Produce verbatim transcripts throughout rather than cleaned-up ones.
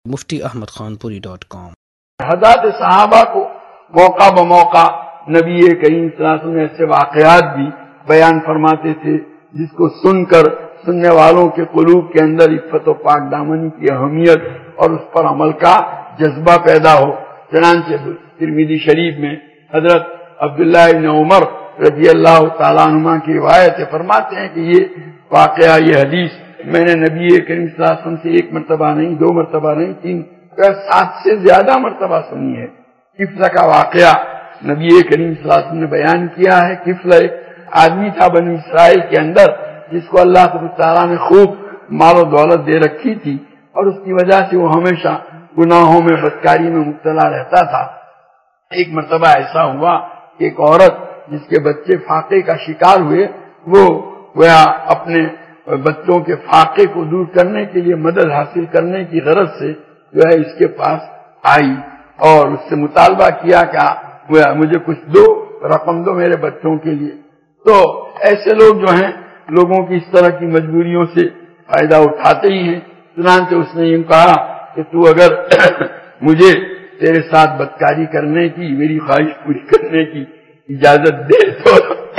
مفتی احمد خان پوری dot com. حضرات صحابہ کو موقع بموقع نبی کریم صلی اللہ علیہ وسلم ایسے واقعات بھی بیان فرماتے تھے جس کو سن کر سننے والوں کے قلوب کے اندر عفت و پاک دامنی کی اہمیت اور اس پر عمل کا جذبہ پیدا ہو۔ چنانچہ ترمذی شریف میں حضرت عبداللہ ابن عمر رضی اللہ تعالیٰ عنہ کی روایت ہے، فرماتے ہیں کہ یہ واقعہ، یہ حدیث میں نے نبی کریم صلی اللہ علیہ وسلم سے ایک مرتبہ نہیں، دو مرتبہ نہیں، تین سات سے زیادہ مرتبہ سنی ہے۔ کفل کا واقعہ نبی کریم صلی اللہ علیہ وسلم نے بیان کیا ہے۔ کفل ایک آدمی تھا بنی اسرائیل کے اندر جس کو اللہ تعالیٰ نے خوب مال و دولت دے رکھی تھی، اور اس کی وجہ سے وہ ہمیشہ گناہوں میں، بدکاری میں مبتلا رہتا تھا۔ ایک مرتبہ ایسا ہوا کہ ایک عورت جس کے بچے فاقے کا شکار ہوئے، وہ گویا اپنے بچوں کے فاقے کو دور کرنے کے لیے مدد حاصل کرنے کی غرض سے جو ہے اس کے پاس آئی اور اس سے مطالبہ کیا کہ مجھے کچھ دو، رقم دو میرے بچوں کے لیے۔ تو ایسے لوگ جو ہیں لوگوں کی اس طرح کی مجبوریوں سے فائدہ اٹھاتے ہی ہیں۔ چنانچہ اس نے یہ کہا کہ تو اگر مجھے تیرے ساتھ بدکاری کرنے کی، میری خواہش پوری کرنے کی اجازت دے تو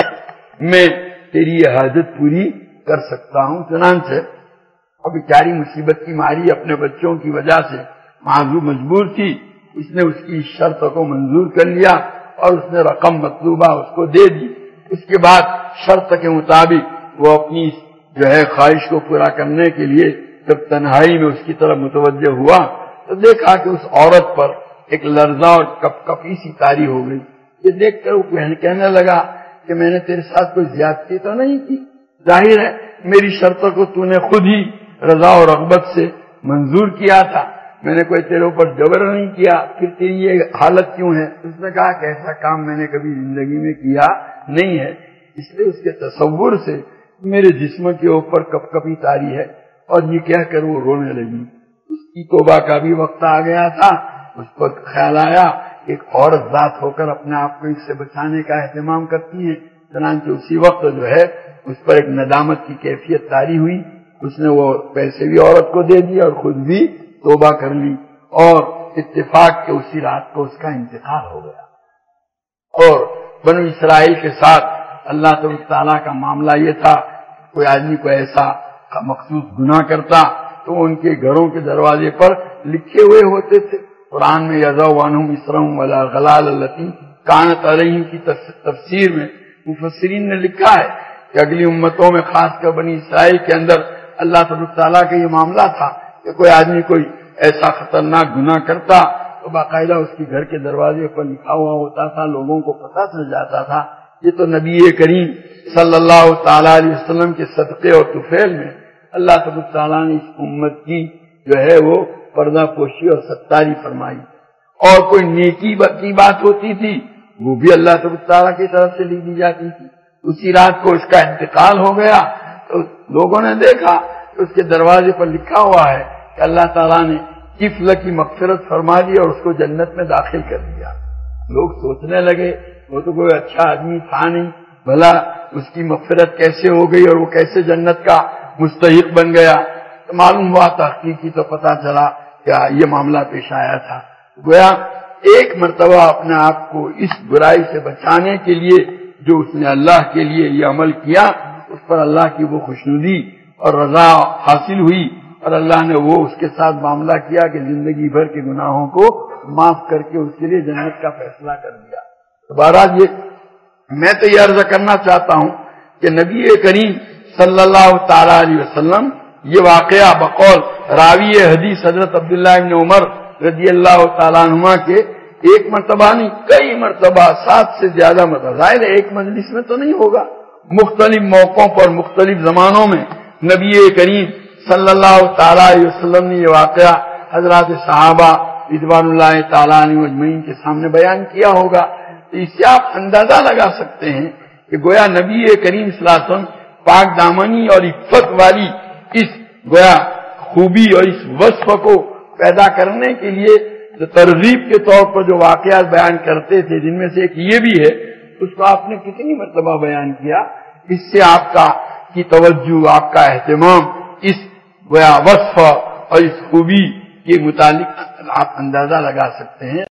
میں تیری یہ حاجت پوری کر سکتا ہوں۔ چنانچہ اور بیچاری مصیبت کی ماری اپنے بچوں کی وجہ سے معذور مجبور تھی، اس نے اس کی شرط کو منظور کر لیا اور اس نے رقم مطلوبہ اس کو دے دی۔ اس کے بعد شرط کے مطابق وہ اپنی جو ہے خواہش کو پورا کرنے کے لیے جب تنہائی میں اس کی طرف متوجہ ہوا تو دیکھا کہ اس عورت پر ایک لرزہ اور کپ کپی سی طاری ہو گئی۔ یہ دیکھ کر وہ کہنے لگا کہ میں نے تیرے ساتھ کوئی زیادتی تو نہیں کی، ظاہر ہے میری شرطوں کو تو نے خود ہی رضا اور رغبت سے منظور کیا تھا، میں نے کوئی تیرے اوپر جبر نہیں کیا، پھر تیری یہ حالت کیوں ہے؟ اس نے کہا کہ ایسا کام میں نے کبھی زندگی میں کیا نہیں ہے، اس لیے اس کے تصور سے میرے جسم کے اوپر کپ کپی طاری ہے۔ اور یہ کہہ کر وہ رونے لگی۔ اس کی توبہ کا بھی وقت آ گیا تھا، اس پر خیال آیا ایک عورت ذات ہو کر اپنے آپ کو اس سے بچانے کا اہتمام کرتی ہے۔ چنانچہ اسی وقت جو ہے اس پر ایک ندامت کی کیفیت طاری ہوئی، اس نے وہ پیسے بھی عورت کو دے دیے اور خود بھی توبہ کر لی، اور اتفاق کے اسی رات کو اس کا انتقال ہو گیا۔ اور بنو اسرائیل کے ساتھ اللہ تعالیٰ کا معاملہ یہ تھا، کوئی آدمی کو ایسا مخصوص گناہ کرتا تو ان کے گھروں کے دروازے پر لکھے ہوئے ہوتے تھے۔ قرآن میں یضع عنہم اصرہم والغلال التی کانت علیہم کی تفسیر میں مفسرین نے لکھا ہے کہ اگلی امتوں میں خاص کر بنی اسرائیل کے اندر اللہ تعالیٰ کا یہ معاملہ تھا کہ کوئی آدمی کوئی ایسا خطرناک گناہ کرتا تو باقاعدہ اس کے گھر کے دروازے پر لکھا ہوا ہوتا تھا، لوگوں کو پتہ چل جاتا تھا۔ یہ تو نبی کریم صلی اللہ تعالیٰ علیہ وسلم کے صدقے اور طفیل میں اللہ تعالیٰ نے اس امت کی جو ہے وہ پردہ پوشی اور ستاری فرمائی۔ اور کوئی نیکی کی بات ہوتی تھی وہ بھی اللہ تعالیٰ کی طرف سے لکھ دی جاتی تھی۔ اسی رات کو اس کا انتقال ہو گیا تو لوگوں نے دیکھا کہ اس کے دروازے پر لکھا ہوا ہے کہ اللہ تعالیٰ نے کفل کی مغفرت فرما دی اور اس کو جنت میں داخل کر دیا۔ لوگ سوچنے لگے وہ تو کوئی اچھا آدمی تھا نہیں، بھلا اس کی مغفرت کیسے ہو گئی اور وہ کیسے جنت کا مستحق بن گیا؟ تو معلوم ہوا تحقیقی تو پتا چلا کہ یہ معاملہ پیش آیا تھا۔ گویا ایک مرتبہ اپنے آپ کو اس برائی سے بچانے کے لیے جو اس نے اللہ کے لیے یہ عمل کیا، اس پر اللہ کی وہ خوشنودی اور رضا حاصل ہوئی، اور اللہ نے وہ اس کے ساتھ معاملہ کیا کہ زندگی بھر کے گناہوں کو معاف کر کے اس کے لیے جنت کا فیصلہ کر دیا۔ بہرحال یہ میں تو یہ عرض کرنا چاہتا ہوں کہ نبی کریم صلی اللہ تعالی علیہ وسلم یہ واقعہ بقول راوی حدیث حضرت عبداللہ ابن عمر رضی اللہ تعالیٰ عنہ کے ایک مرتبہ نہیں کئی مرتبہ، سات سے زیادہ مرتبہ، ظاہر ہے ایک مجلس میں تو نہیں ہوگا، مختلف موقعوں پر مختلف زمانوں میں نبی کریم صلی اللہ تعالی علیہ وسلم نے یہ واقعہ حضرات صحابہ رضوان اللہ تعالیٰ عنہم اجمعین کے سامنے بیان کیا ہوگا۔ تو اس سے آپ اندازہ لگا سکتے ہیں کہ گویا نبی کریم صلی اللہ علیہ وسلم پاک دامنی اور عفت والی اس گویا خوبی اور اس وصف کو پیدا کرنے کے لیے جو ترغیب کے طور پر جو واقعات بیان کرتے تھے، جن میں سے ایک یہ بھی ہے، اس کو آپ نے کتنی مرتبہ بیان کیا۔ اس سے آپ کا کی توجہ، آپ کا اہتمام اس گویا وصف اور اس خوبی کے متعلق آپ اندازہ لگا سکتے ہیں.